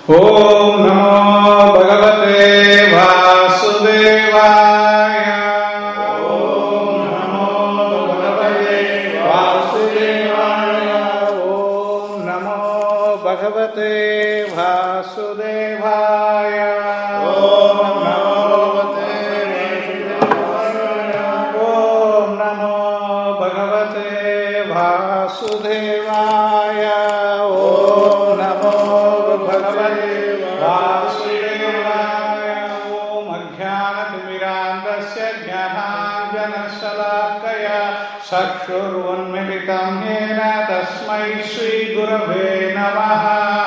ಓಂ ನಮೋ ಭಗವತೆ ವಾಸುದೇವಾಯ. ಓಂ ನಮೋ ಭಗವತೆ ವಾಸುದೇವಾಯ. ಓಂ ನಮೋ ಭಗವತೆ ವಾಸುದೇವಾಯ. ಓಂ ನಮೋ ಭಗವತೆ ವಾಸುದೇವಾಯ. ಓಂ ನಮೋ ಭಗವತೆ ವಾಸುದೇವಾಯ. ಓಂ ಅಜ್ಞಾನತಿಮಿರಾಂಧಸ್ಯ ಜ್ಞಾನಾಂಜನಶಲಾಕಯ ಚಕ್ಷುರುನ್ಮಿಲಿತಂ ಯೇನ ತಸ್ಮೈ ಶ್ರೀಗುರವೇ ನಮಃ.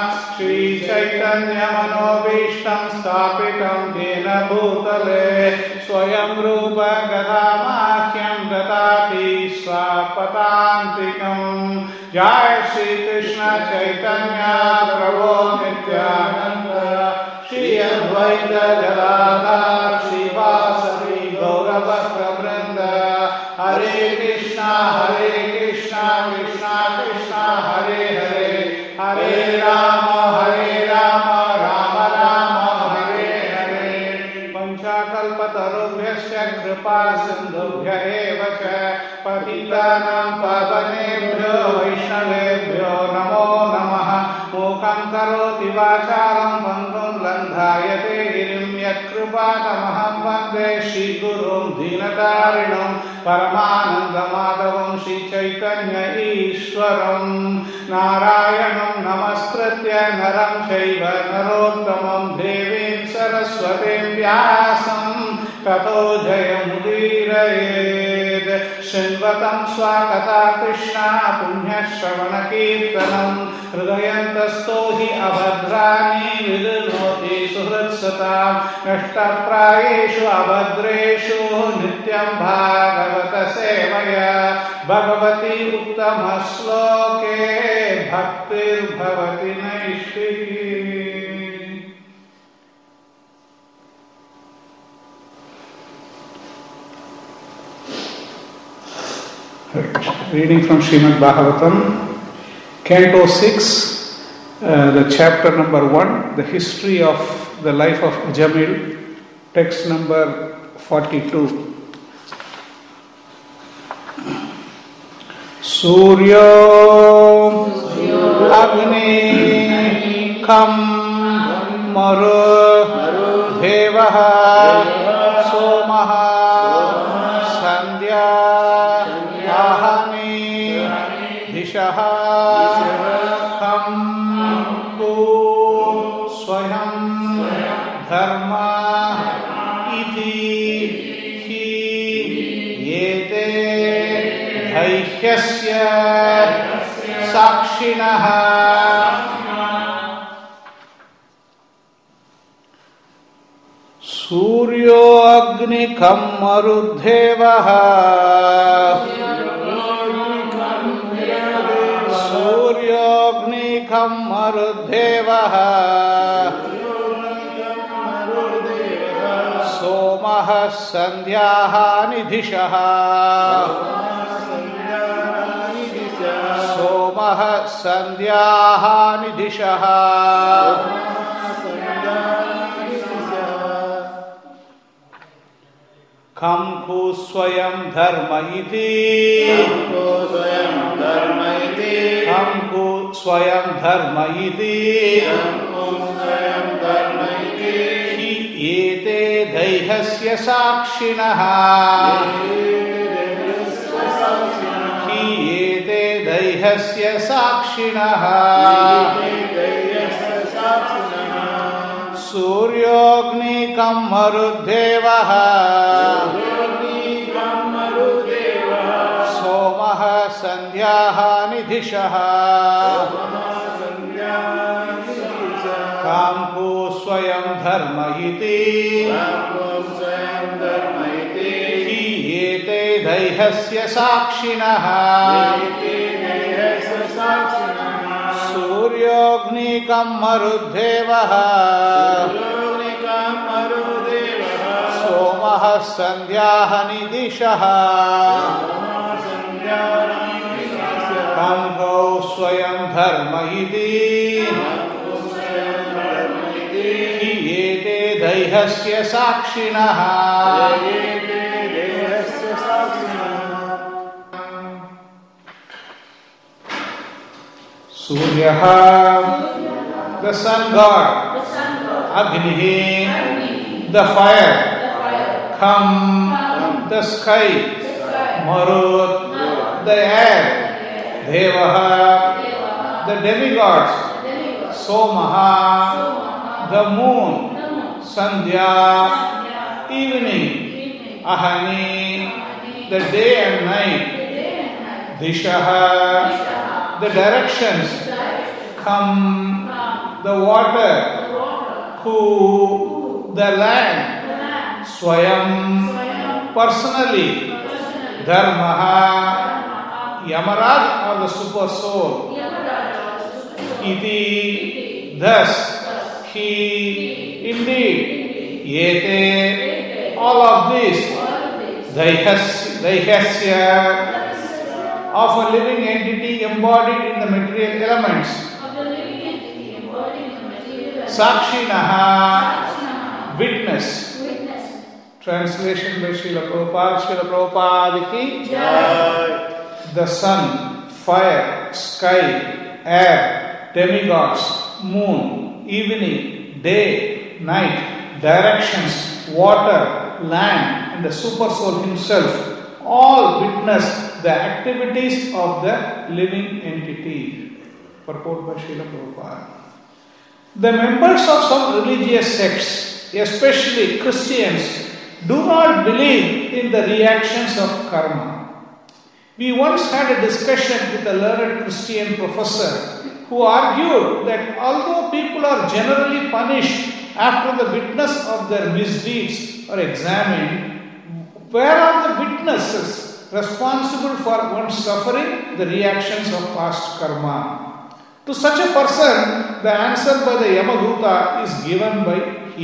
ಶ್ರೀಚೈತನ್ಯಮನೋಭೀಷ್ಟಂ ಸ್ಥಾಪಿತಂ ಯೇನ ಭೂತಲೆ ಸ್ವಯಂ ರೂಪ ಗದಾಮಾಹ್ಯಂ ದದಾತಿ ಸ್ವಪದಾಂತಿಕಂ. ಜಯ ಶ್ರೀ ಕೃಷ್ಣ ಚೈತನ್ಯ ಪ್ರಭೋ ನಿತ್ಯಾನಂದ ಶ್ರೀ ಅದ್ವೈತ ಗದಾಧರ ಶ್ರೀವಾಸವಿ ಗೌರಭಕ್ತವೃಂದ. ಹರೇ ಕೃಷ್ಣ ಕೃಷ್ಣ ಕೃಷ್ಣ ಹರೇ ಹರೇ, ಹರೇ ರಾಮ ರಾಮ ರಾಮ ಹರೇ ಹರೇ. ಪಂಚಕಲ್ಪತರುಭ್ಯಶ್ಚ ಕೃಪಾ ಸಿಂಧುಭ್ಯ ಏವ ಚ ಪತಿತಾನಾಂ ಪಾವನೇಭ್ಯೋ ವೈಷ್ಣವೇಭ್ಯೋ ನಮೋ ನಮಃ. ಮೂಕಂ ಕರೋತಿ ವಾಚಾಲಂ ಪಂಗುಂ ಲಂಘಾಯತೆ ಗಿರಿಂ ಯತ್ಕೃಪಾತಮಹಂ ವಂದೇ ಶ್ರೀಗುರುಂ ದೀನತಾರಿಣಂ ಪರಮಾನಂದಮಾಧವಂ ಶ್ರೀಚೈತನ್ಯ ಈಶ್ವರಂ. ನಾರಾಯಣಂ ನಮಸ್ಕೃತ್ಯ ನರಂ ಚೈವ ನರೋತ್ತಮಂ ದೇವೀಂ ಸರಸ್ವತೀಂ ವ್ಯಾಸಂ ತತೋ ಜಯಮುದೀರಯೇತ್. ಶೃಣ್ವತಂ ಸ್ವಾಗತಾ ಕೃಷ್ಣ ಪುಣ್ಯಶ್ರವಣಕೀರ್ತನಂ. ಹೃದಯಂತಸ್ಥೋ ಹಿ ಅಭದ್ರಾಣಿ ವಿದೃಣೋತಿ ಸುಹೃತ್ಸತಾಂ. ನಷ್ಟಪ್ರಾಯೇಷು ಅಭದ್ರೇಷು ನಿತ್ಯಂ ಭಾಗವತ ಸೇವಯ. ಭಗವತಿ ಉತ್ತಮ ಶ್ಲೋಕೆ ಭಕ್ತಿರ್ಭವತಿ ನೈಷ್ಠಿಕೀ. Reading from Srimad Bhagavatam, Canto 6, the chapter number 1, the history of the life of Ajamil, text number 42. Suryo Agni Kham Maru Devaha Somaha Sandhya Ahani Dishaha Kham Ku Swayam Dharma Iti Hi Yete Daihyasya Sakshinaha. Suryo Agni Kham Marudevaha. Suryo Agni Kham Marudevaha. Somaha Sandhyaha Nidhishaha. Somaha Sandhyaha Nidhishaha. Kham ku swayam dharma iti. Kham ku swayam dharma iti. Hi ete daihasya sakshinaha. Hi ete daihasya sakshinaha. Suryogni kam marudevaha. Somaha sandhyaha nidhishaha. Kam ku swayam dharma iti. Hi ete daihasya sakshinaha. Suryogni kam marudevaha. Somaha sandhyaha nidhishaha. Kam ho swayam dharma iti. Daihasya Sakshinaha. Suryaha, the sun god. Agnihi, the fire. Kham, the sky. Marut, the air. Devaha, the demigods. Somaha, the moon. Sandhya, evening. Ahani, the day and night. Dishaha, the directions. Kham, the water. Ku, the land. Swayam, personally. Dharmaha, Yamaraj, or the super soul. Iti, thus, he, indeed. Yete, all of this. Daihasya, of a living entity embodied in the material elements. Sakshinaha, witness. Translation by Srila Prabhupada. Srila Prabhupada ki Jai. The sun, fire, sky, air, demigods, moon, evening, day, night, directions, water, land, and the super soul himself all witness the activities of the living entity. Purport by Srila Prabhupada. The members of some religious sects, especially Christians, do not believe in the reactions of karma. We once had a discussion with a learned Christian professor who argued that although people are generally punished after the witness of their misdeeds are examined, where are the witnesses responsible for one's suffering the reactions of past karma? To such a person, the answer by the Yamaduta is given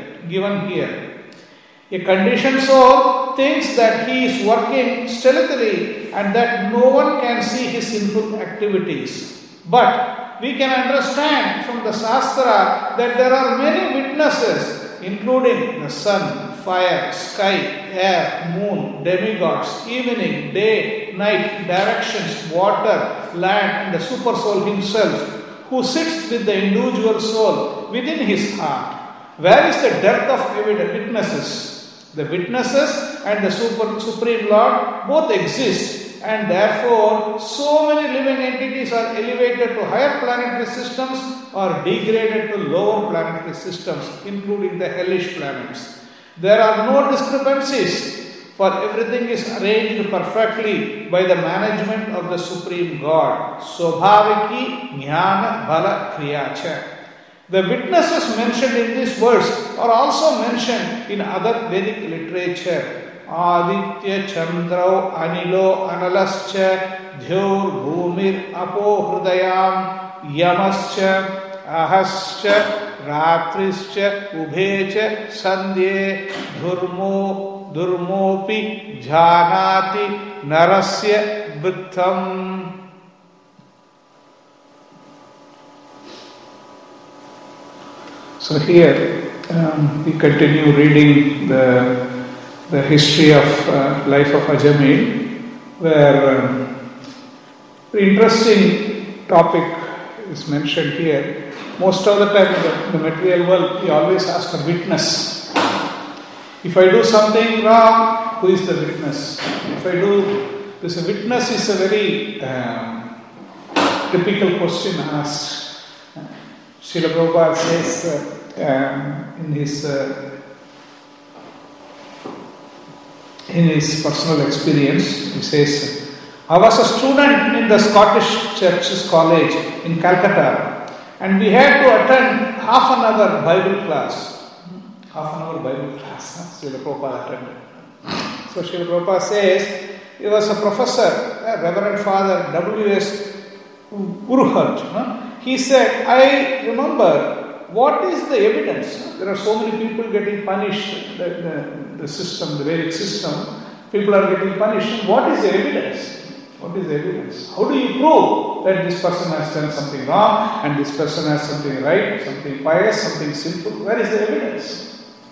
here. A conditioned soul thinks that he is working stealthily and that no one can see his sinful activities. But we can understand from the Shastra that there are many witnesses, including the sun, fire, sky, air, moon, demigods, evening, day, night, directions, water, land, and the super soul himself, who sits with the individual soul within his heart. Where is the depth of witnesses? The witnesses and the Supreme Lord both exist, and therefore so many living entities are elevated to higher planetary systems or degraded to lower planetary systems, including the hellish planets. There are no discrepancies, for everything is arranged perfectly by the management of the Supreme God. Swabhaviki Jnana Bala Kriyacha. The witnesses mentioned in this verse are also mentioned in other Vedic literature. Aditya Chandrao Anilo Analascha Dhyur Bhumir Apo Hridayam Yamascha Ahascha Ratrischa Ubhecha Sandhye Durmopi Jhanati Narasya Vrittam. So here we continue reading the history of life of Ajamil, where interesting topic is mentioned here. Most of the time in the material world, we always ask for witness. If I do something wrong, who is the witness? If I do this, witness is a very typical question asked. Srila Prabhupada says in his personal experience, he says, I was a student in the Scottish Churches College in Calcutta, and we had to attend half an hour Bible class. Srila Prabhupada attended. So Srila Prabhupada says, he was a professor, Reverend Father W.S. Uruhat. He said, I remember, what is the evidence? There are so many people getting punished, the system, the Vedic system, people are getting punished. What is the evidence? What is the evidence? How do you prove that this person has done something wrong and this person has something right, something pious, something sinful? Where is the evidence?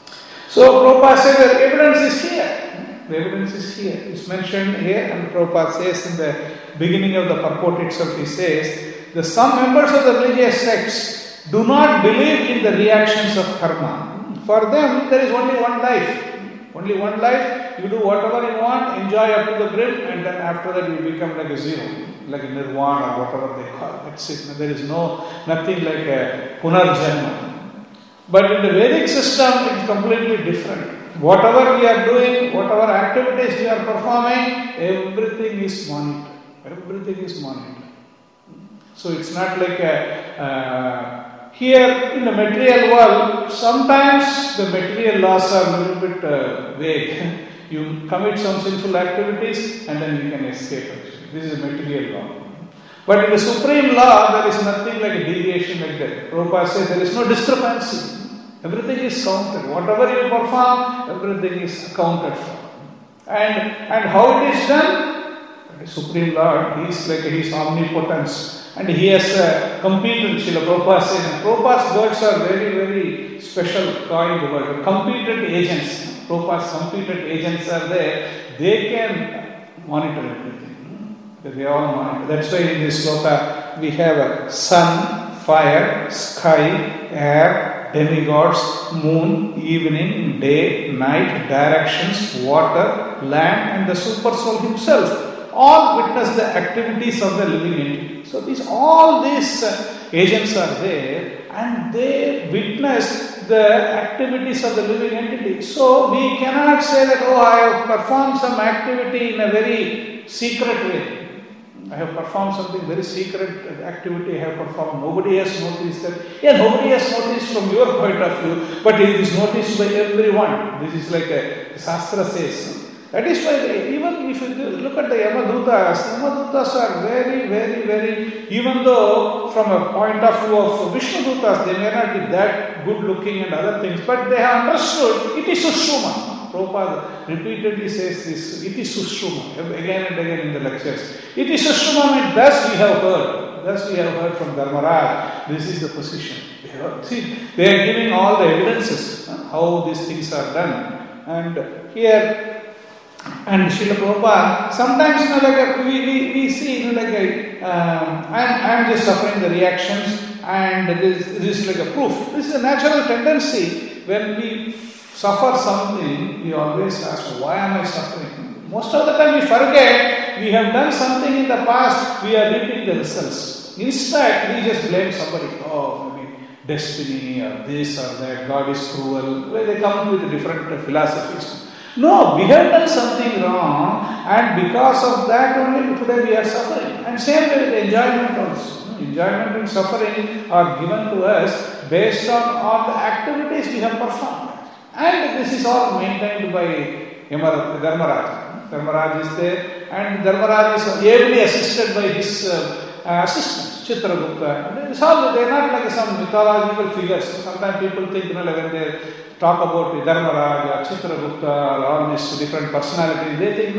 So Prabhupada says the evidence is here. The evidence is here. It's mentioned here, and Prabhupada says in the beginning of the purport itself, he says, that some members of the religious sects do not believe in the reactions of karma. For them, there is only one life. Only one life, you do whatever you want, enjoy up to the brim, and then after that you become like a zero, like a nirvana or whatever they call it. That's it. There is nothing like a punarjanma. But in the Vedic system, it's completely different. Whatever we are doing, whatever activities we are performing, everything is monitored. Everything is monitored. So it's not like here in the material world, sometimes the material laws are a little bit vague. You commit some sinful activities and then you can escape. Actually. This is a material law. But in the supreme law, there is nothing like a deviation like that. Prabhupada says there is no discrepancy. Everything is counted. Whatever you perform, everything is accounted for. And how it is done? The Supreme Lord, He is omnipotence. And He has competent, Srila Prabhupada says. And Prabhupada's words are very, very special, coined word. Competent agents. Prabhupada's competent agents are there. They can monitor everything. They all monitor. That's why in this sloka we have a sun, fire, sky, air, demigods, moon, evening, day, night, directions, water, land, and the super soul himself. All witness the activities of the living entity. So all these agents are there, and they witness the activities of the living entity. So we cannot say that, I have performed some activity in a very secret way. I have performed something very secret activity I have performed. Nobody has noticed that. Yeah, nobody has noticed from your point of view, but it is noticed by everyone. This is like a Shastra says. That is why even if you look at the Yamadutas are very, very, very, even though from a point of view of Vishnudutas, they may not be that good looking and other things, but they have understood it is Sushuma. Prabhupada repeatedly says this, it is Sushuma, again and again in the lectures. It is Sushuma, and thus we have heard. Thus we have heard from Dharmaraj, this is the position. See, they are giving all the evidences, how these things are done. And here, and Srila Prabhupada, sometimes we see I am just suffering the reactions, and this is like a proof. This is a natural tendency. When we suffer something, we always ask, why am I suffering? Most of the time we forget we have done something in the past, we are reaping the results. Instead, we just blame somebody. Maybe destiny or this or that, God is cruel. They come with different philosophies. No, we have done something wrong, and because of that only today we are suffering. And same way with enjoyment also. Enjoyment and suffering are given to us based on all the activities we have performed. And this is all maintained by Dharmaraj. Dharmaraj is there, and Dharmaraj is ably assisted by his assistant, Chitragupta. They are not like some mythological figures. Sometimes people think, when they talk about Dharmaraj or Chitragupta or all these different personalities, they think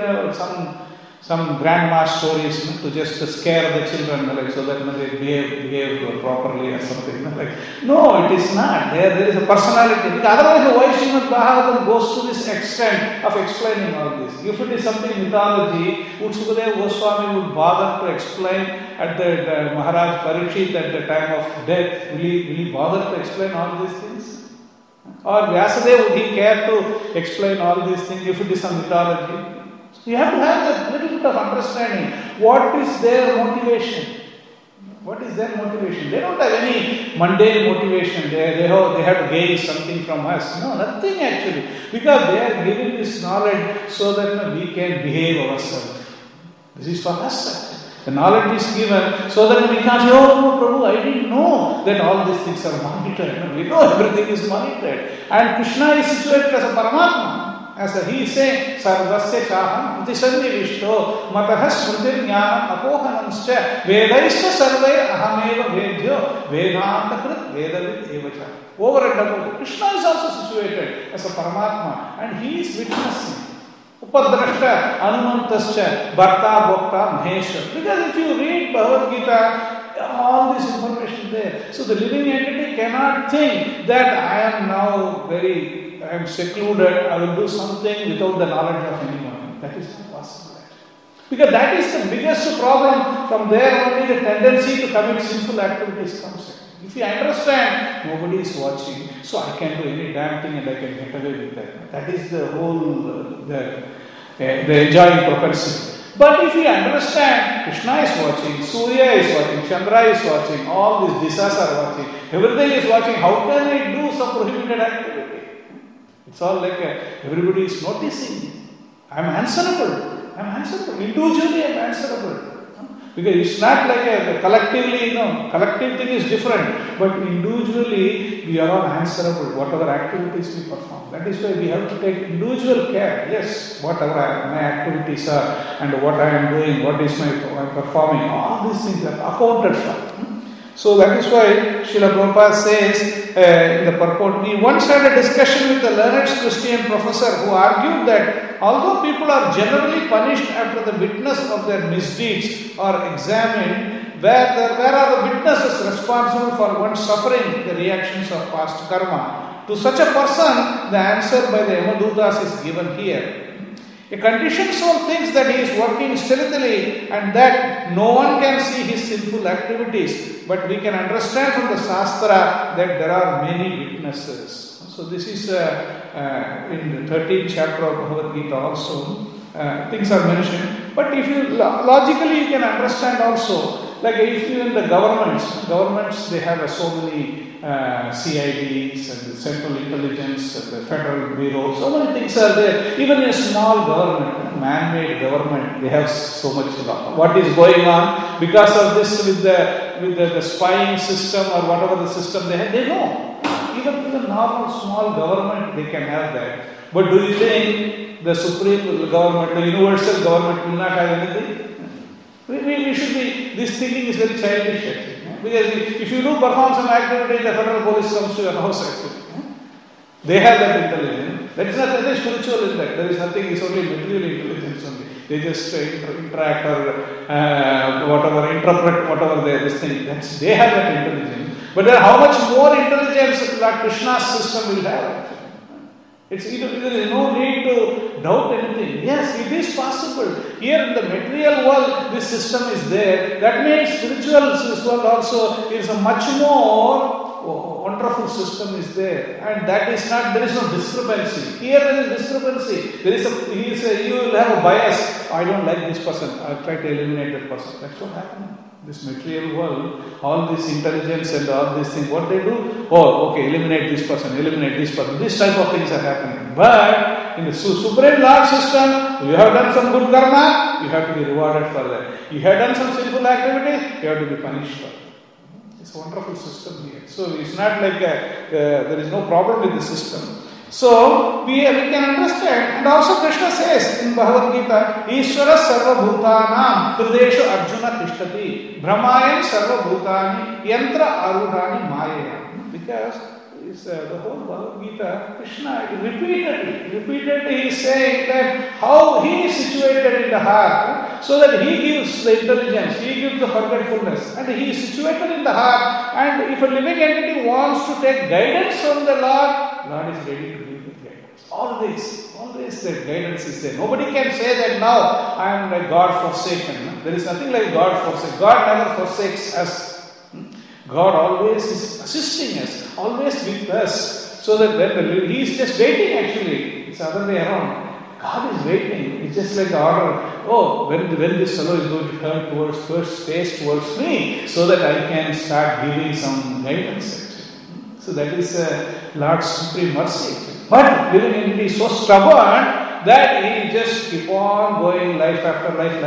some grandma stories to just scare the children, so that they behave properly or something. No, it is not. There is a personality. Otherwise, why Srimad Bhagavatam goes to this extent of explaining all this? If it is something mythology, would Sukadeva Goswami would bother to explain at the Maharaj Parikshit at the time of death? Will he bother to explain all these things? Or Vyasadeva, would he care to explain all these things if it is some mythology? So you have to have a little bit of understanding. What is their motivation? What is their motivation? They don't have any mundane motivation. They have to gain something from us. No, nothing actually. Because they are giving this knowledge so that we can behave ourselves. This is for us. The knowledge is given so that we can't say, Prabhu, I didn't know that all these things are monitored. We know everything is monitored. And Krishna is situated as a Paramatma. As he is saying, Sarvasya Chaham, Utisannivishto, Matah Smriti Jnanam Apohanamscha, Vedaishcha Sarvaya Ahameva Vedyo, Vedantakrit Vedavid Evacha. Over and above, Krishna is also situated as a Paramatma, and he is witnessing. Upadrashta, Anumantascha, Bharta, Bhokta, Mahesha. Because if you read Bhagavad Gita, all this information there. So the living entity cannot think that I am now very I am secluded, I will do something without the knowledge of anyone. That is not possible. Because that is the biggest problem. From there only the tendency to commit sinful activities comes in. If you understand, nobody is watching, so I can do any damn thing and I can get away with that. That is the whole, the enjoying propensity. But if you understand, Krishna is watching, Surya is watching, Chandra is watching, all these disas are watching, everything is watching, how can I do some prohibited activity? It's all like everybody is noticing. I am answerable. Individually I am answerable. Because it's not like a collectively, collective thing is different. But individually we are all answerable, whatever activities we perform. That is why we have to take individual care. Yes, whatever my activities are and what I am doing, what is my performing, all these things are accounted for. So that is why Srila Prabhupada says in the purport, we once had a discussion with a learned Christian professor who argued that although people are generally punished after the witness of their misdeeds are examined, where are the witnesses responsible for one's suffering the reactions of past karma? To such a person, the answer by the Yamadutas is given here. A conditioned soul thinks that he is working stealthily and that no one can see his sinful activities. But we can understand from the Shastra that there are many witnesses. So this is in the 13th chapter of Bhagavad Gita also. Things are mentioned. But if you logically you can understand also, like if you in the governments they have so many CIDs and the Central Intelligence and the Federal Bureau, so many things are there. Even in a small government, man-made government, they have so much law. What is going on because of this with the spying system or whatever the system they have, they know. Even in a normal small government, they can have that. But do you think the supreme government, the universal government will not have anything? We should be, this thinking is very childish actually. Because if you do perform some activity, the federal police comes to your house actually. They have that intelligence. That is not nothing spiritual in that. There is nothing, it's only material intelligence only. They just interact or whatever, interpret whatever this thing. They have that intelligence. But then how much more intelligence that Krishna's system will have? There is no need to doubt anything. Yes, it is possible. Here in the material world, this system is there. That means spiritual world also is a much more wonderful system is there. And that is not, there is no discrepancy. Here there is discrepancy. You will have a bias. I don't like this person. I'll try to eliminate that person. That's what happened. This material world, all this intelligence and all these things, what they do? Oh, okay, eliminate this person. This type of things are happening. But in the Supreme Lord system, you have done some good karma, you have to be rewarded for that. You have done some sinful activity, you have to be punished for it. It's a wonderful system here. So it's not like there is no problem with the system. So we can understand, and also Krishna says in Bhagavad Gita, Ishvara sarva bhutanam hrideshu arjuna tishtati brahmayam sarva bhutani yantra arudhani maya. Because the whole Bhagavad Gita, Krishna repeatedly he is saying that how he is situated in the heart, so that he gives the intelligence, he gives the forgetfulness, and he is situated in the heart. And if a living entity wants to take guidance from the Lord is ready to give the guidance. Always that guidance is there. Nobody can say that now I am like God forsaken. There is nothing like God forsaken. God never forsakes us. God always is assisting us, always with us. So that when he is just waiting actually. It's the other way around. God is waiting. It's just like the order. Oh, when this fellow is going to turn face towards me, so that I can start giving some guidance actually. So that is Lord's supreme mercy. But living entity is so stubborn that he just keep on going life after life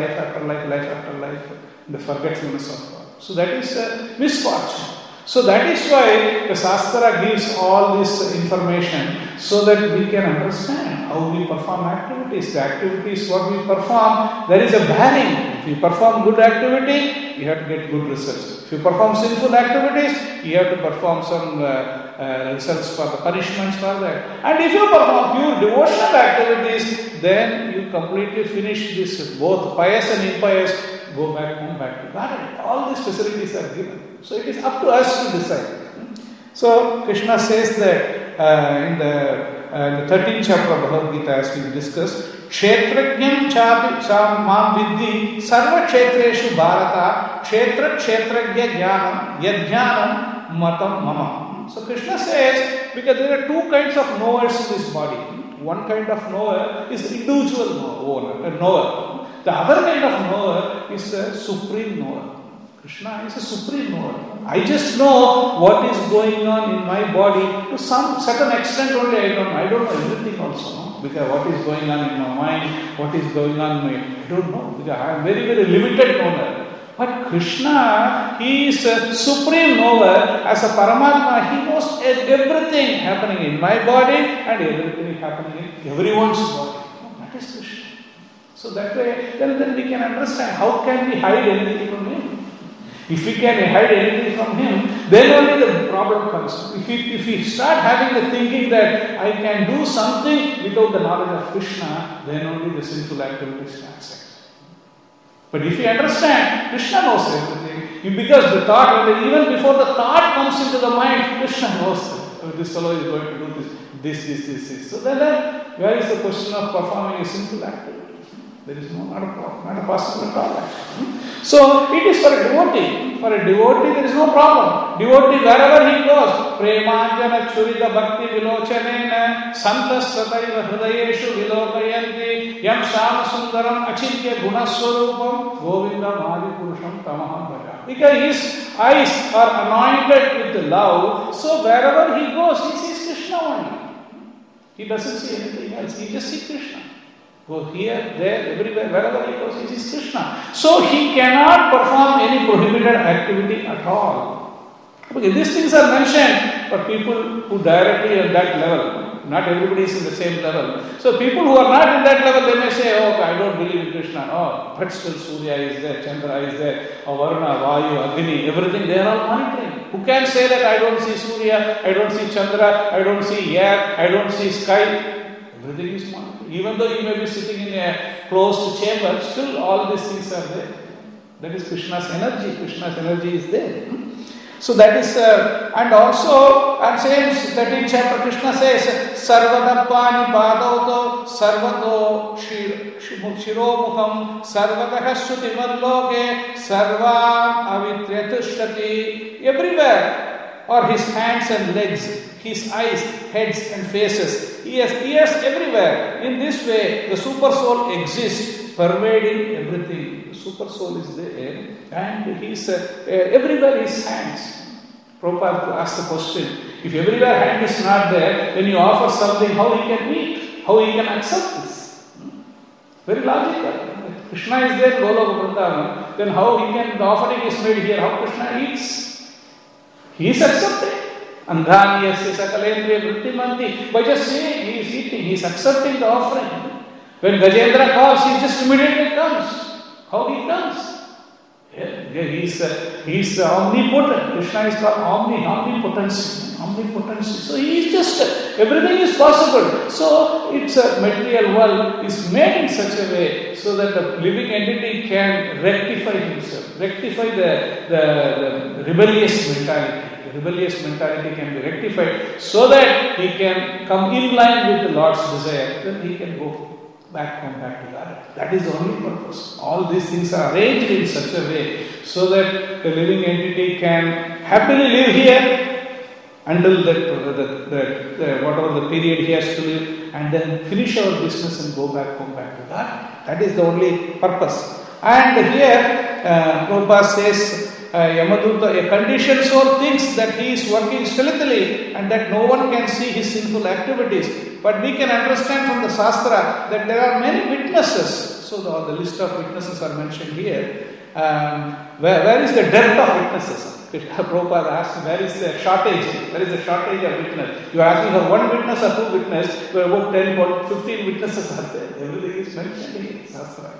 in the forgetfulness of God. So that is a misfortune. So that is why the Shastra gives all this information so that we can understand how we perform activities. The activities what we perform, there is a bearing. If you perform good activity, you have to get good results. If you perform sinful activities, you have to perform some results for the punishments for that. And if you perform pure devotional activities, then you completely finish this, both pious and impious, go back home, back to God. All these facilities are given. So it is up to us to decide. So Krishna says that in the the 13th chapter of Bhagavad Gita, as we discussed, Kshetrajnam chapi mam vidhi sarva kshetreshu bharata kshetra kshetrajya jnanam yajnanam matam mama. So Krishna says, because there are two kinds of knowers in this body. One kind of knower is the individual knower. The other kind of knower is the supreme knower. Krishna is a supreme knower. I just know what is going on in my body to some certain extent only. I don't know everything also. No? Because what is going on in my mind, what is going on in my, I don't know. Because I am very, very limited knower. But Krishna, he is a supreme knower. As a Paramatma, he knows everything happening in my body and everything happening in everyone's body. That is Krishna. So that way, then we can understand how can we hide anything from him. If we can hide anything from him, then only the problem comes. If we start having the thinking that I can do something without the knowledge of Krishna, then only the sinful activity starts. But if you understand, Krishna knows everything. Because the thought, even before the thought comes into the mind, Krishna knows that this fellow is going to do this. So then where is the question of performing a sinful activity? There is not a possible at all. So it is for a devotee. For a devotee, there is no problem. Devotee, wherever he goes, Premanjana Churita Bhakti Vilochanena Santas Sataiva Hridayeshu Vilokayanti Yam Shama Sundaram Achintya Gunaswarupam Govinda Madi Purusham Tamaham Bhaja. Because his eyes are anointed with love, so wherever he goes, he sees Krishna only. He doesn't see anything else. He just sees Krishna. Go here, there, everywhere, wherever he goes, he sees Krishna. So he cannot perform any prohibited activity at all. Okay, these things are mentioned for people who directly at that level. Not everybody is in the same level. So people who are not in that level, they may say, oh, I don't believe in Krishna. Oh, but still Surya is there, Chandra is there, Varna, Vayu, Agni, everything, they are all monitoring. Who can say that I don't see Surya, I don't see Chandra, I don't see air, I don't see sky? Everything is monitored. Even though you may be sitting in a closed chamber, still all these things are there. That is Krishna's energy. Krishna's energy is there. So that is, and also, I'm saying 13th chapter, Krishna says, Sarvadappani padauto sarvato shiromukham sarvatah shrutimaloke sarvam avitryatushati. Everywhere are his hands and legs, his eyes, heads and faces. He has ears everywhere. In this way, the super soul exists, pervading everything. The super soul is there, and he's everywhere his hands. Prabhupada asked the question, if everywhere hand is not there, when you offer something, how he can eat? How he can accept this? Very logical. If Krishna is there in Goloka Vrindavan, then how he can, the offering is made here, how Krishna eats? He is accepting. Andhanyasya sakalendriya vrittimanti. By just saying he is eating, he is accepting the offering. When Gajendra calls, he just immediately comes. How he comes? He is omnipotent. Krishna is called omnipotency. So he is just, everything is possible. So it's a material world is made in such a way so that the living entity can rectify himself, rectify the rebellious mentality. The rebellious mentality can be rectified so that he can come in line with the Lord's desire. Then he can go back to God. That is the only purpose. All these things are arranged in such a way so that the living entity can happily live here until that whatever the period he has to live, and then finish our business and go back to God. That is the only purpose. And here Prabhupada says, Yamaduta, a conditioned soul thinks that he is working stealthily and that no one can see his sinful activities. But we can understand from the Shastra that there are many witnesses. So the list of witnesses are mentioned here. Where is the dearth of witnesses? Prabhupada asked, where is the shortage? Where is the shortage of witness? You are asking for one witness or two witnesses, where about 10, about 15 witnesses are there. Everything is mentioned in Shastra.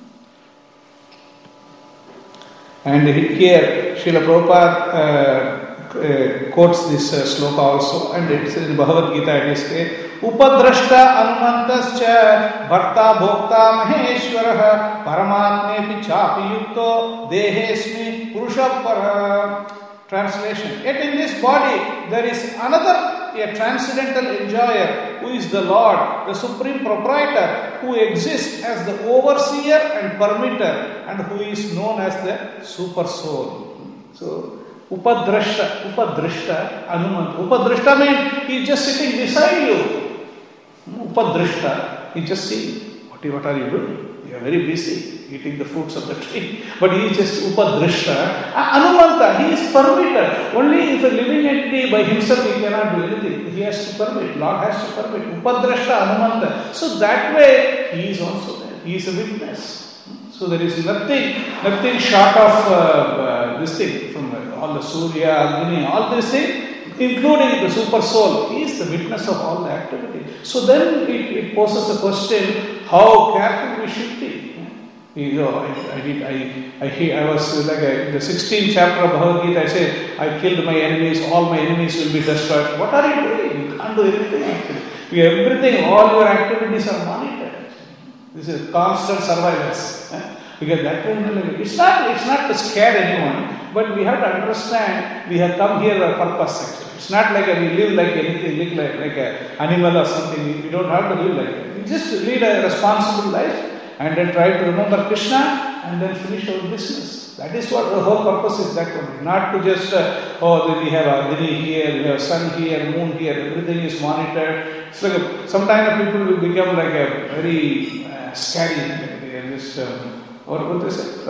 And here, Srila Prabhupada quotes this sloka also, and it's in Bhagavad Gita. It is said, Upadrashta anumantascha bharta bhokta maheshwarah paramatmepi chapi yukto dehesmi purushapara. Translation. Yet in this body there is another a transcendental enjoyer who is the Lord, the supreme proprietor, who exists as the overseer and permitter, and who is known as the super soul. So, Upadrashta, Anumanta. Upadrashta means he is just sitting beside you. Upadrashta, he just seeing, what are you doing? You are very busy eating the fruits of the tree. But he is just Upadrashta. Anumanta, he is permitter. Only if a living entity by himself he cannot do anything. He has to permit. Lord has to permit. Upadrashta, Anumanta. So that way he is also there. He is a witness. So there is nothing short of this thing from all the Surya, Agni, all these things, including the super soul. He is the witness of all the activity. So then it poses a question: how careful we should be. I was like in the 16th chapter of Bhagavad Gita. I said, I killed my enemies. All my enemies will be destroyed. What are you doing? You can't do anything. Everything, all your activities are monitored. This is constant surveillance. Because that way, it's not to scare anyone, but we have to understand we have come here for a purpose actually. It's not like we live like anything, live like an animal or something. We don't have to live like that. We just lead a responsible life and then try to remember Krishna and then finish our business. That is what the whole purpose is, that one. Not to just, we have Agni here, we have sun here, moon here, everything is monitored. It's like sometimes people will become like a very scary, what they say?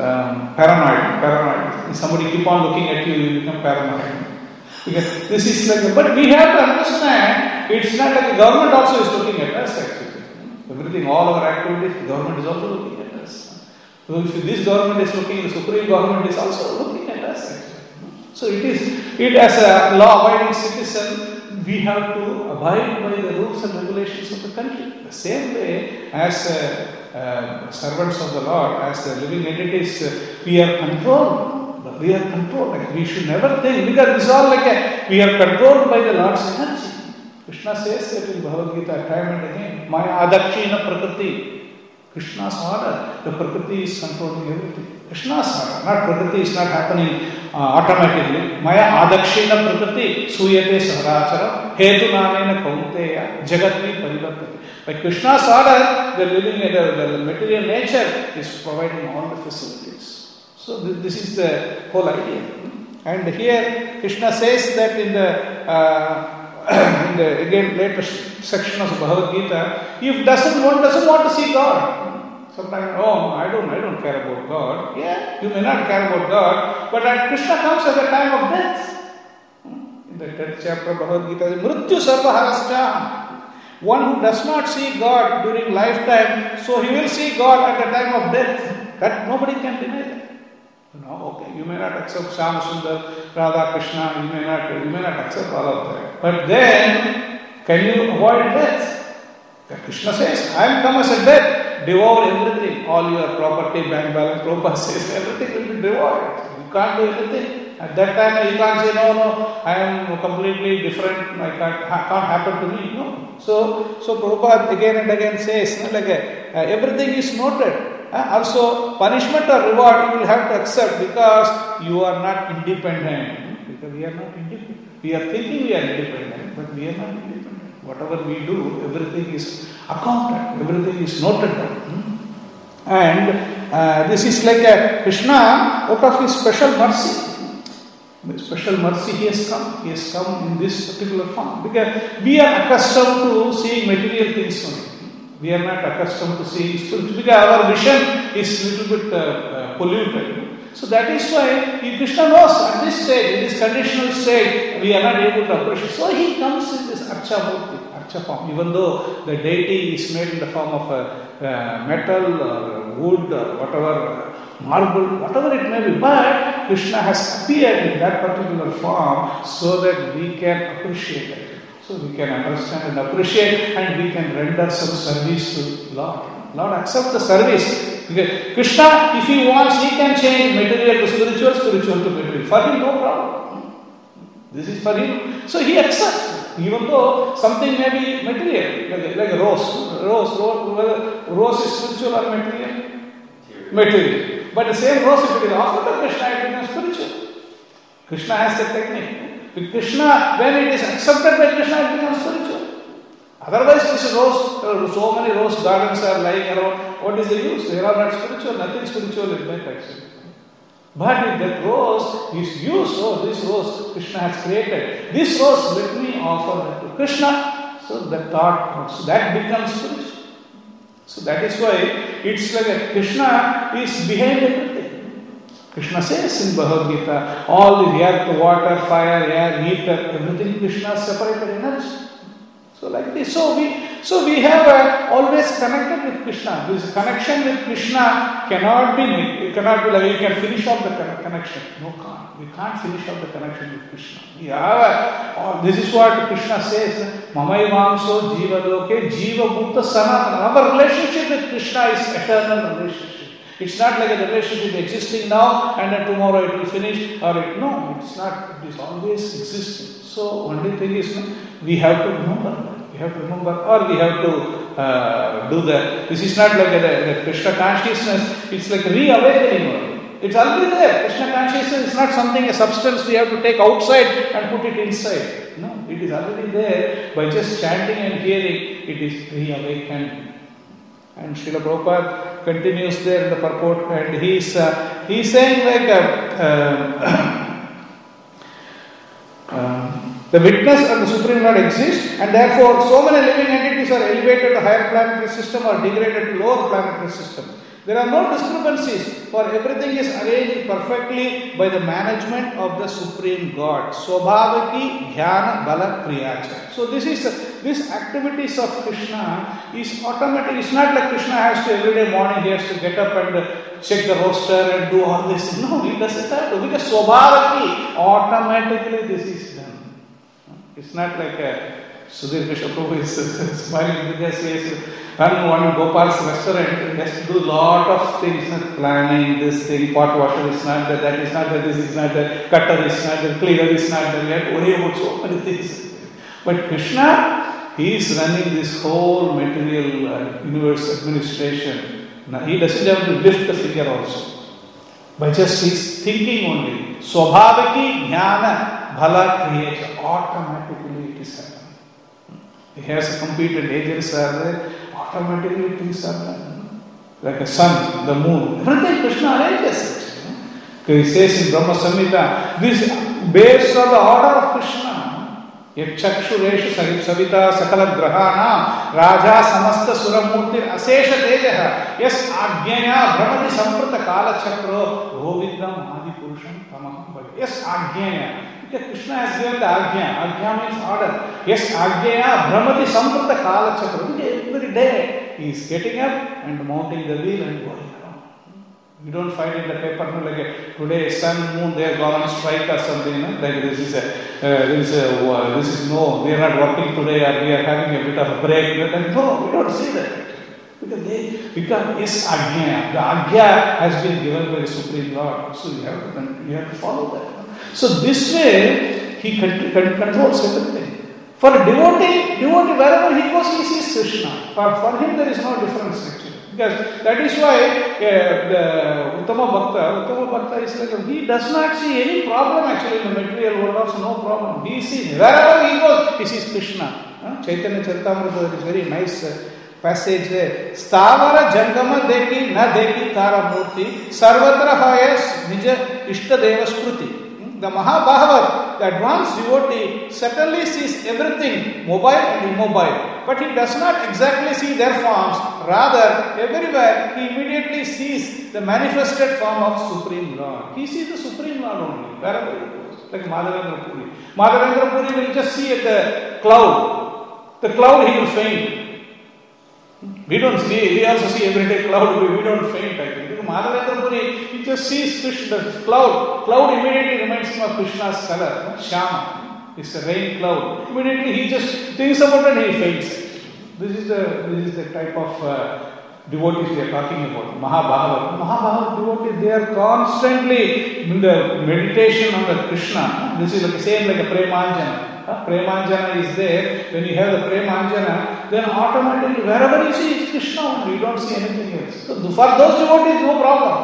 Paranoid. Somebody keep on looking at you, you become paranoid. Because this is like, but we have to understand, it's not like the government also is looking at us actually. Everything, all our activities, the government is also looking at us. So if this government is looking, the supreme government is also looking at us actually. So it as a law-abiding citizen, we have to abide by the rules and regulations of the country. The same way as servants of the Lord, as the living entities, we are controlled. We are controlled. Like we should never think, because this is all like we are controlled by the Lord's energy. Krishna says that in Bhagavad Gita time and again, Maya adakshina prakriti. Krishna's order, the prakriti is controlling everything. Krishna's order, not prakriti is not happening automatically. Maya adakshina prakriti suyate saharachara hetu namena kaunteya jagatvi parivartate. By Krishna's order, the living, the material nature is providing all the facilities. So this is the whole idea. And here Krishna says that in the again later section of Bhagavad Gita, if one doesn't want to see God, sometimes I don't care about God. Yeah, you may not care about God, but Krishna comes at the time of death. In the 10th chapter of Bhagavad Gita, Mrityu sarvaharascha. One who does not see God during lifetime, so he will see God at the time of death. That nobody can deny that. Okay, you may not accept Shyama Sundar, Radha Krishna, you may not accept all of that. But then, can you avoid death? Krishna says, I am come as a death, devour everything, all your property, bank balance, Prabhupada says, everything will be devoured. You can't do anything. At that time, you can't say, no, I am completely different, can't happen to me. No. So Prabhupada again and again says, everything is noted. Also, punishment or reward you will have to accept because you are not independent. Because we are not independent. We are thinking we are independent, but we are not independent. Whatever we do, everything is accounted, everything is noted down. And this is like a Krishna out of his special mercy. With special mercy he has come. He has come in this particular form. Because we are accustomed to seeing material things only. We are not accustomed to seeing spiritual, because our vision is a little bit polluted. So that is why Krishna knows at this stage, in this conditional state, we are not able to appreciate. So he comes in this Archa form, even though the deity is made in the form of metal or wood or whatever, marble, whatever it may be. But Krishna has appeared in that particular form so that we can appreciate it. So we can understand and appreciate and we can render some service to Lord. Lord accept the service. Because Krishna, if he wants, he can change material to spiritual, spiritual to material. For him, no problem. This is for him. So he accepts. Even though something may be material, like a rose. Rose is spiritual or material? Material. But the same rose, if it is offered to Krishna, it becomes spiritual. Krishna has the technique. With Krishna, when it is accepted by Krishna, it Otherwise, so many rose gardens are lying around. What is the use? They are not spiritual. Nothing spiritual in that actually. But if that rose is used, this rose Krishna has created. This rose, let me offer that to Krishna. So that thought, that becomes spiritual. So that is why it's like Krishna is behind everything. Krishna says in Bhagavad Gita, all the earth, water, fire, air, ether, everything Krishna separated energy. So like this. So we have always connected with Krishna. This connection with Krishna cannot be like you can finish off the connection. No, can't. We can't finish off the connection with Krishna. This is what Krishna says. Mamai Mamso Jiva Loke Jiva Bhutta Sanatana. Our relationship with Krishna is eternal relationship. It's not like a relationship existing now and then tomorrow it will finish no, it's not. It is always existing. So only thing is we have to remember. We have to remember, or we have to do that. This is not like the Krishna consciousness. It's like reawakening. It's already there. Krishna consciousness is not something, a substance we have to take outside and put it inside. No, it is already there. By just chanting and hearing, it is reawakened. And Srila Prabhupada continues there in the purport, and he's saying like the witness and the Supreme Lord exist, and therefore so many living entities are elevated to higher planetary system or degraded to lower planetary system. There are no discrepancies, for everything is arranged perfectly by the management of the Supreme God. Swabhavaki Dhyana Bala Kriyacha. So this activities of Krishna is automatic. It's not like Krishna has to every day morning he has to get up and check the roster and do all this. No, he doesn't have to, because Swabhavaki, automatically this is done. It's not like Sudhir Krishna Prabhu is smiling because he has to run one Gopal's restaurant. He has to do a lot of things, planning this thing, pot water is not there, that is not there, this is not there, cutter is not there, cleaner is not there. We have to worry about so many things. But Krishna, he is running this whole material universe administration. Now, he doesn't have to lift the finger also. By just his thinking only. Swabhavaki Jnana Bhala Kriyecha. Automatically it is happening. He has competent agents are there. Automatically things are done. Like a sun, the moon. Everything Krishna arranges it. He says in Brahma Samhita, this based on the order of Krishna. Yakshureshu Savita Sakala Grahana Raja Samasta Suramurti Asesha Tejaha Yes Agyaya Brahmati Samprata Kala Chakro Govindam Adi Purusham Tamaham. Yes Agyaya. Because Krishna has given the Agya. Agya means order. Yes Agyaya Brahmati Samprata Kala Chakro. Every day he is getting up and mounting the wheel and going around. You don't find in the paper like today sun, moon, they are gone on strike or something. Like this is no, we are not working today or we are having a bit of a break. No, we don't see that. Because they become Agnya. The Agya has been given by the Supreme Lord. So you have to follow that. So this way he controls everything. For a devotee wherever he goes, he sees Krishna. For him there is no difference actually. Because that is why the Uttama Bhakta is like, he does not see any problem actually in the material world, also no problem. He sees, wherever he goes, he sees Krishna. Chaitanya Charitamrita, there is very nice passage there. Stavara Jangama Deki Na Deki Tara Murti Sarvatra Hayas Nija Ishtadeva Spruti. The Mahabhagavat, the advanced devotee, certainly sees everything, mobile and immobile. But he does not exactly see their forms. Rather, everywhere he immediately sees the manifested form of Supreme Lord. He sees the Supreme Lord only, wherever he goes. Like Madhavendra Puri. Madhavendra Puri will just see at the cloud. The cloud he will faint. We don't see, we also see everyday cloud, we don't faint actually. Madhavendra Puri, he just sees Krishna, the cloud. Cloud immediately reminds him of Krishna's color, Shyama. It's a rain cloud. Immediately he just thinks about it and he faints. This is the type of devotees we are talking about. Mahabhagavat devotees, they are constantly in the meditation on the Krishna. This is like same like a Premanjana. Premanjana is there. When you have the Premanjana, then automatically wherever you see it's Krishna only. You don't see anything else. So for those devotees, no problem.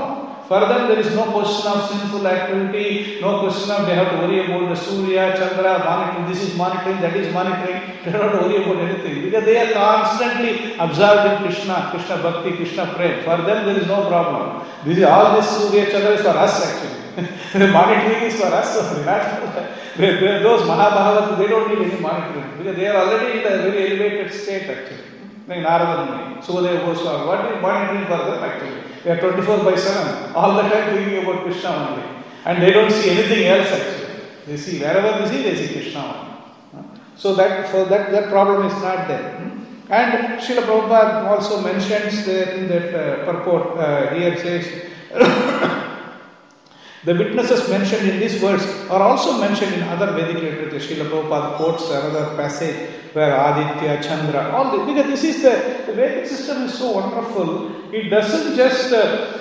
For them, there is no question of sinful activity, no question of they have to worry about the Surya, Chandra, monitoring, this is monitoring, that is monitoring. They don't have to worry about anything because they are constantly absorbed in Krishna, Krishna Bhakti, Krishna Prem. For them, there is no problem. All this Surya, Chandra is for us actually. The monitoring is for us only, not for them. Those Mahabhagavats, they don't need any monitoring because they are already in a very elevated state actually. Like Narada Muni, Sukadeva Goswami, what is monitoring for them actually? They are 24/7, all the time thinking about Krishna only. And they don't see anything else actually. They see, wherever they see Krishna only. So that problem is not there. And Srila Prabhupada also mentions there in that purport, here says, the witnesses mentioned in this verse are also mentioned in other Vedic literature. Srila Prabhupada quotes another passage where Aditya, Chandra, all this, because this is the Vedic system is so wonderful. It doesn't just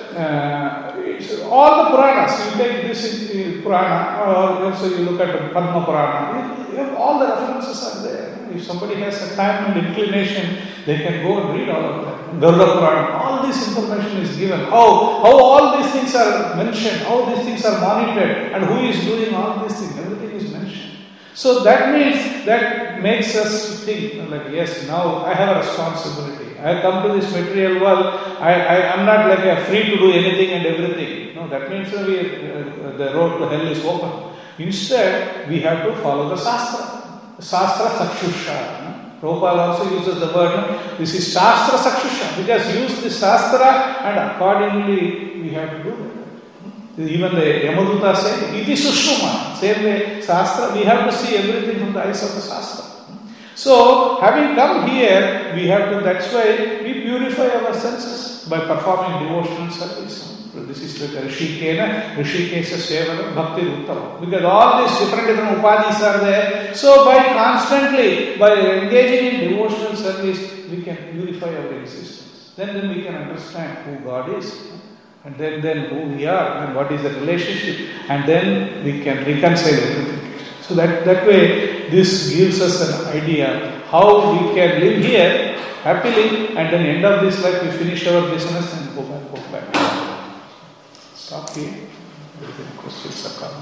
all the Puranas. You take this in Purana, or also you look at Padma Purana. All the references are there. If somebody has a time and inclination, they can go and read all of that. Garuda Purana, all this information is given. How all these things are mentioned, how these things are monitored, and who is doing all these things. Everything is mentioned. So that means, that makes us think, like, yes, now I have a responsibility. I come to this material world, I am not like a free to do anything and everything. No, that means the road to hell is open. Instead, we have to follow the Shastra. Shastra Sakshusha. Prabhupada also uses the word, this is Shastra Sakshusha, because use the Shastra and accordingly we have to do it. Even the Yamaduta said, Iti Sushuma. Same way, Shastra, we have to see everything from the eyes of the Shastra. So, having come here, we have to, that's why we purify our senses by performing devotional service. So this is like Rishikesha Sevana Bhakti Uttama. Because all these different upadhis are there. So, by constantly, by engaging in devotional service, we can purify our existence. Then we can understand who God is. And then who we are and what is the relationship, and then we can reconcile everything. So that way, this gives us an idea how we can live here happily, and then end of this life we finish our business and go back. Stop here. Questions are coming.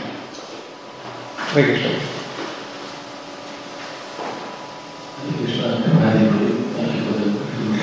Thank you, Thank you for the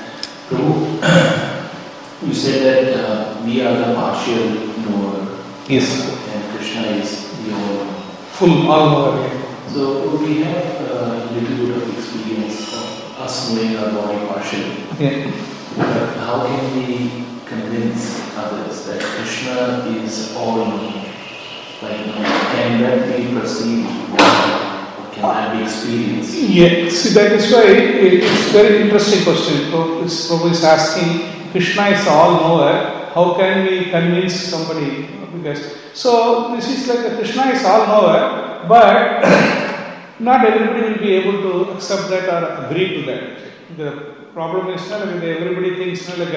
class. You said that we are the partial knower. Yes. And Krishna is the all. Full, all knower. So we have a little bit of experience of us knowing our body partially. Yeah. But how can we convince others that Krishna is all knowing? Like, can that be perceived? Can that be experienced? Yes, that is why it's a very interesting question. Prabhu is asking, Krishna is all knower, how can we convince somebody? Because, so this is like Krishna is all knower, but not everybody will be able to accept that or agree to that. The problem is not like everybody thinks like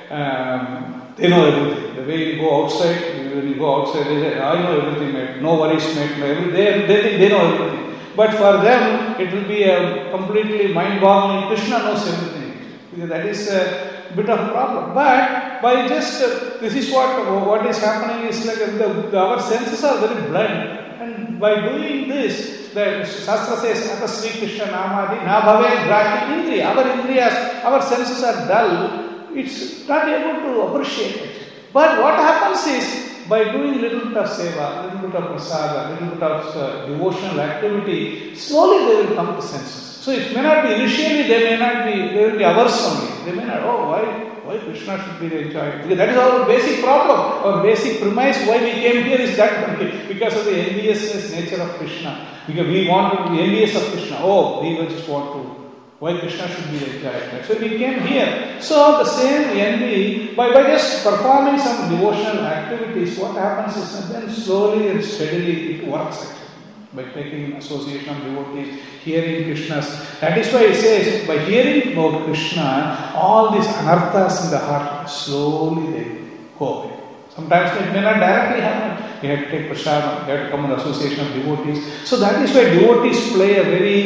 they know everything. The way you go outside, when you go outside, they say, I know everything, mate. No worries, mate. They think they know everything. But for them, it will be a completely mind-boggling. Krishna knows everything. Because that is a bit of a problem. But by just, this is what is happening is like our senses are very blunt. And by doing this, the Shastra says, Ata Sri Krishna Namadi, Na Bhave Grahya Indriya. Our indriyas, our senses are dull. It's not able to appreciate it. But what happens is, by doing little bit of seva, little bit of prasada, little bit of devotional activity, slowly they will come to senses. So it may not be, initially they will be averse only. They may not, why Krishna should be enjoyed? Because that is our basic problem. Our basic premise why we came here is that only, because of the enviousness nature of Krishna. Because we want to be envious of Krishna. We just want to, why Krishna should be enjoyed. That's why we came here. So the same envy, by just performing some devotional activities, what happens is that then slowly and steadily it works actually. By taking association of devotees, hearing Krishna's. That is why it says, by hearing about Krishna, all these anarthas in the heart, slowly they go away. Sometimes it may not directly happen. You have to take prasada, you have to come in association of devotees. So that is why devotees play a very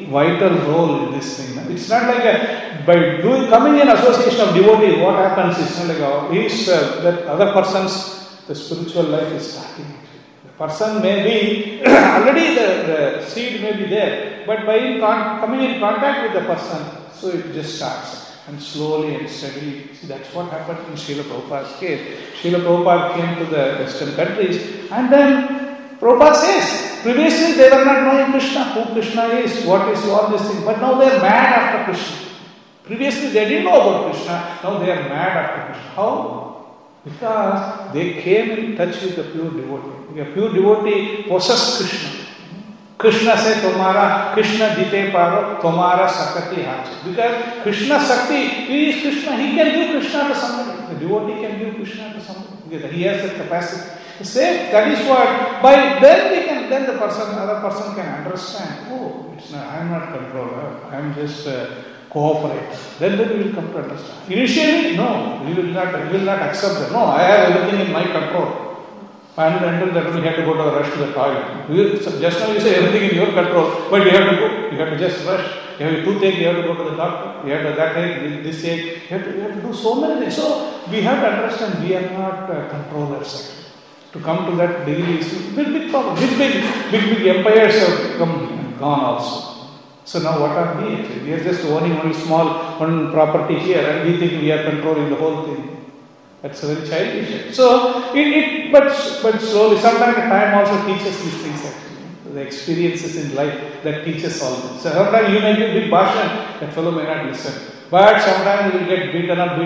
vital role in this thing. It's not like by coming in association of devotee, what happens is not like that other person's the spiritual life is starting. The person may be already the seed may be there, but by coming in contact with the person, so it just starts. And slowly and steadily, see, that's what happened in Srila Prabhupada's case. Srila Prabhupada came to the Western countries, and then Prabhupada says, previously they were not knowing Krishna, who Krishna is, what is all these things, but now they are mad after Krishna. Previously they didn't know about Krishna, now they are mad after Krishna. How? Because they came in touch with the pure devotee. A pure devotee possessed Krishna. Krishna said, Tomara, Krishna dite paro, Tomara sakati hache. Because Krishna Sakti, he is Krishna, he can give Krishna to somebody. The devotee can give Krishna to somebody. Because he has the capacity. The same, that is what, by then the other person can understand, oh, it's not, I am not controller, I am just cooperator. Then we will come to understand. Initially, no, we will not accept that. No, I have everything in my control. And until that we have to go to rush to the toilet. Just now you say everything in your control, but you have to go. You have to just rush. You have a toothache, you have to go to the doctor. You have to that ache, this ache. You have to do so many things. So we have to understand we are not controllers. To come to that degree is a big problem. Big empires have come and gone also. So now what are we actually? We are just owning one property here, and we think we are controlling the whole thing. That's a very childish. So, but slowly, sometimes the time also teaches these things actually. The experiences in life that teaches all this. So sometimes you may give big bhashan, that fellow may not listen. But sometimes you will get beaten up.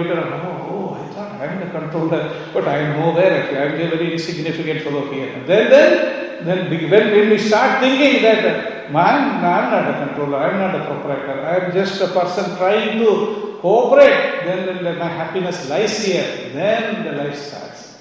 Oh, I thought I am the controller, but I am nowhere actually. I am a very insignificant fellow here. And then when we start thinking that I am not a controller, I am not a proprietor, I am just a person trying to cooperate, then my happiness lies here, then the life starts.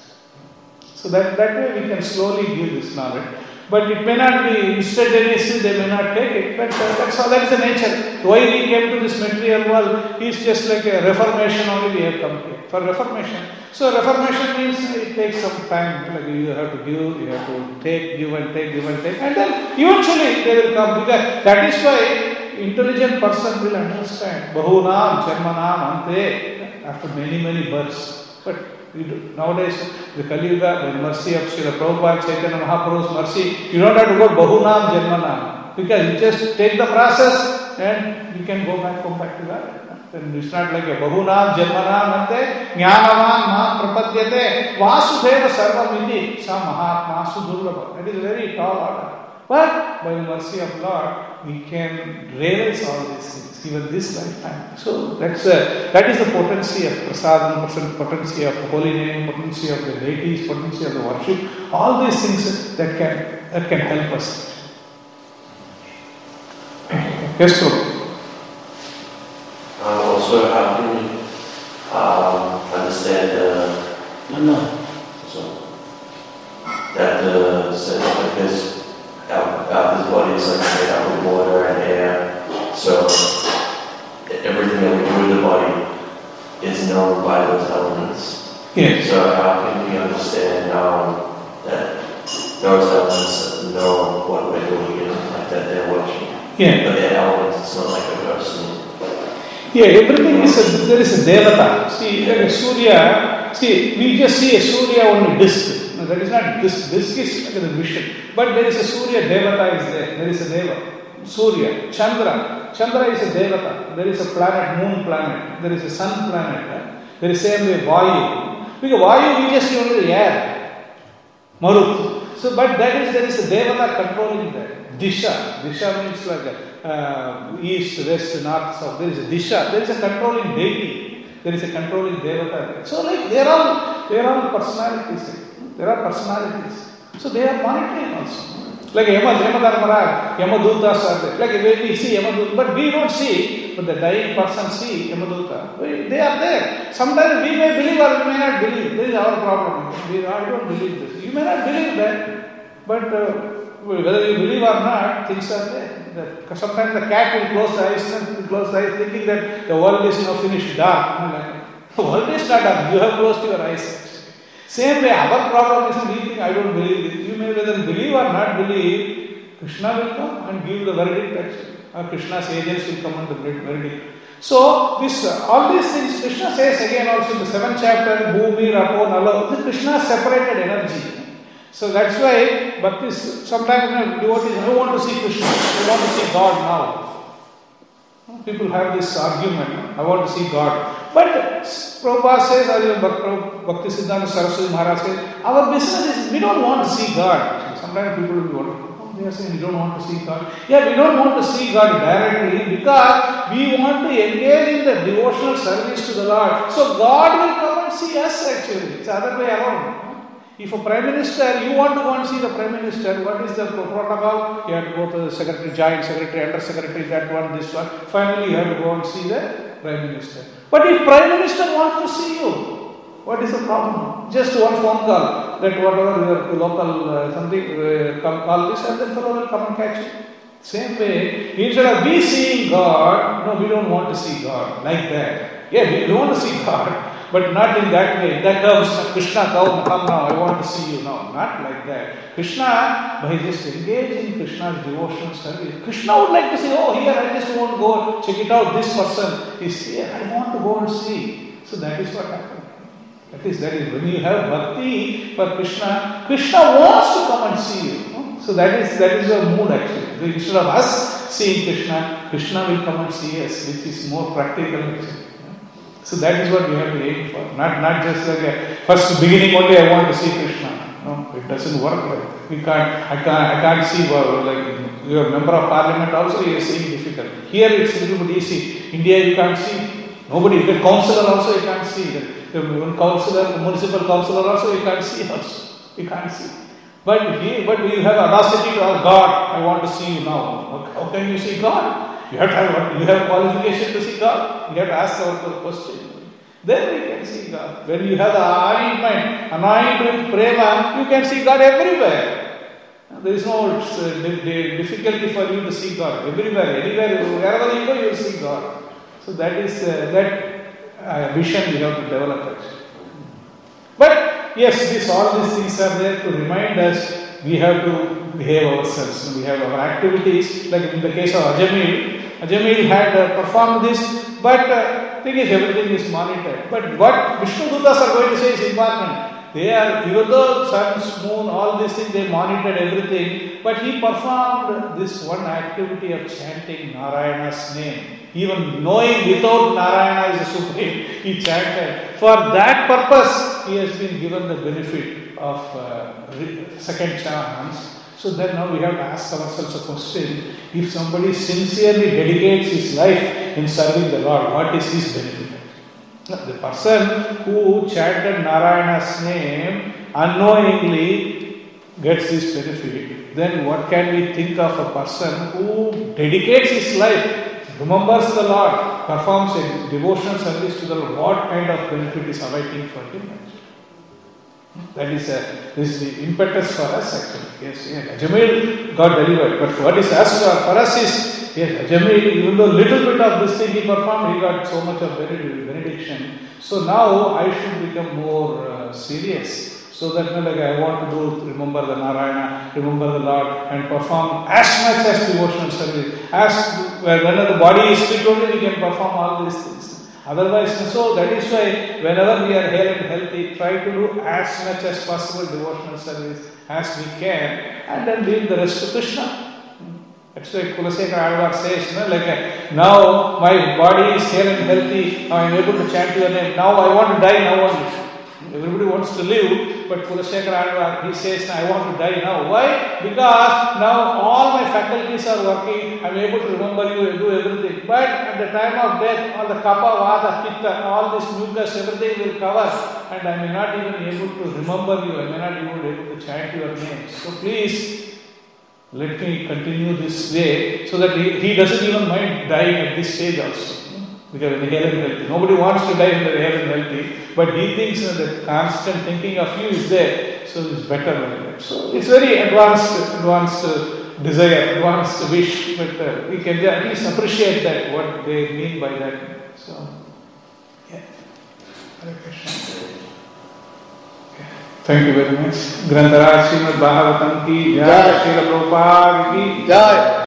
So that way we can slowly give this knowledge. But it may not be instantaneously, they may not take it, but that's all, that's the nature. Why we came to this material world is just like a reformation only we have come here, for reformation. So reformation means it takes some time, like you have to give, you have to take, give and take, and then eventually they will come. Because that is why intelligent person will understand. Bahunam, Charmanam, Ante, after many births. But nowadays, the Kali Yuga, the mercy of Srila Prabhupada, Chaitanya Mahaprabhu's mercy, you don't have to go Bahunam, Janmanam. Because you just take the process and you can come back to that. Then it's not like a Bahunam, Janmanam, Ante, Jnanavan, Maha Prapadyate, Vasudeva Sarvamiti, Sa Mahatma Sudurlabha. That is a very tall order. But by the mercy of Lord, we can realize all these things, even this lifetime. So that is the potency of prasadam, potency of the holy name, potency of the deities, potency of the worship. All these things that can help us. Yes, sir. Also, how can we understand that the sense like this? This body is like made out of water and air, so everything that we do in the body is known by those elements. Yes. So how can we understand that those elements know what we're doing, like that they're watching? Yeah. But they're elements, it's not like a person. Yeah, everything there is a devata. See, like a Surya, we just see a Surya on a disk. No, that is not disk. Disk is like a vision. But there is a Surya devata is there. There is a deva. Surya. Chandra. Chandra is a devata. There is a planet, moon planet. There is a sun planet. There is same way Vayu. Because Vayu we just see only the air. Marut. So, but there is a devata controlling that. Disha. Disha means like east, west, north, south. There is a Disha. There is a controlling deity. There is a controlling devata. So like they are all personalities. There are personalities. So they are monitoring also. Like Yamadharmara, Yamadutas are there. Like we see Yamaduta, but we don't see, but the dying person see Yamaduta. They are there. Sometimes we may believe or we may not believe. This is our problem. I don't believe this. You may not believe that, but whether you believe or not, things are there. Sometimes the cat will close the eyes thinking that the world is now finished dark. The world is not dark. You have closed your eyes. Same way, our problem is we think I don't believe it. You may whether believe or not believe, Krishna will come and give the verdict actually. Or Krishna's agents will come and the verdict. So, all these things Krishna says again also in the 7th chapter, Bhumi, Rapo, Nalo, the Krishna separated energy. So that's why Bhakti, sometimes devotees don't want to see Krishna, they want to see God now. People have this argument, I want to see God. But Prabhupada says, Bhakti Siddhanta Saraswati Maharaj says, our business is, we don't want to see God. Sometimes people will be wondering, they are saying we don't want to see God. Yeah, we don't want to see God directly because we want to engage in the devotional service to the Lord. So God will come and see us actually. It's the other way around. If a Prime Minister, you want to go and see the Prime Minister, what is the protocol? You have to go to the Secretary, Joint Secretary, Under Secretary, that one, this one. Finally, you have to go and see the Prime Minister. But if Prime Minister wants to see you, what is the problem? Just one phone call, that whatever your local something, call this and then fellow will come and catch you. Same way, instead of we seeing God, no, we don't want to see God like that. Yeah, we want to see God. But not in that way. In that terms, Krishna, come now, I want to see you now. Not like that. Krishna, by just engaging Krishna's devotional service, Krishna would like to say, oh, here I just want to go, check it out, this person is here, I want to go and see. So that is what happens. That is when you have bhakti for Krishna, Krishna wants to come and see you. So that is the mood actually. Instead of us seeing Krishna, Krishna will come and see us, which is more practical actually. So that is what we have to aim for. Not just like a first beginning only I want to see Krishna. No, it doesn't work like that. I can't see like you are a member of parliament also you are seeing difficult. Here it's a little bit easy. India you can't see. Nobody, the councillor also you can't see. The municipal councillor also you can't see also. You can't see. But you have audacity to ask God, I want to see you now. How can you see God? You have qualification to see God. You have to ask our question. Then we can see God. When you have the anointed with prema, you can see God everywhere. There is no difficulty for you to see God. Everywhere, anywhere, wherever you go, you will see God. So that is that vision we have to develop actually. But yes, all these things are there to remind us we have to behave ourselves. We have our activities, like in the case of Ajamil had performed this, but thing is everything is monitored. But what Vishnu Dutas are going to say is important. They are, even though sun, moon, all these things, they monitored everything, but he performed this one activity of chanting Narayana's name. Even knowing without Narayana is the supreme, he chanted. For that purpose, he has been given the benefit of second chance. So then now we have to ask ourselves a question. If somebody sincerely dedicates his life in serving the Lord, what is his benefit? The person who chanted Narayana's name unknowingly gets this benefit. Then what can we think of a person who dedicates his life, remembers the Lord, performs a devotional service to the Lord? What kind of benefit is awaiting for him? That is this is the impetus for us actually. Yes, Ajamil got delivered, but what is us for us is, yes, Ajamil, even though little bit of this thing he performed, he got so much of benediction. So now I should become more serious. So that I want to remember the Narayana, remember the Lord, and perform as much as devotional service. As when the body is fit only, we can perform all these things. Otherwise, so that is why whenever we are here and healthy, try to do as much as possible devotional service as we can, and then leave the rest to Krishna. That's why Kulasekara Alvar says, now my body is here and healthy, I am able to chant your name, now I want to die now only. Everybody wants to live, but Kulasekara Alvar, he says, I want to die now. Why? Because now all my faculties are working, I am able to remember you and do everything. But at the time of death, all the kapha, vata, pitta, all this mucus, everything will cover, and I may not even be able to remember you, I may not even be able to chant your name. So please, let me continue this way, so that he doesn't even mind dying at this stage also. Because when he is healthy, nobody wants to die when they are healthy, but he thinks that the constant thinking of you is there, so it's better like that. So it's very advanced desire, advanced wish, but we can at least appreciate that, what they mean by that. So, yeah. Hare Krishna. Thank you very much. Grantaraj Srimad Bhagavatam ki jai, Srila Prabhupada ki Jai.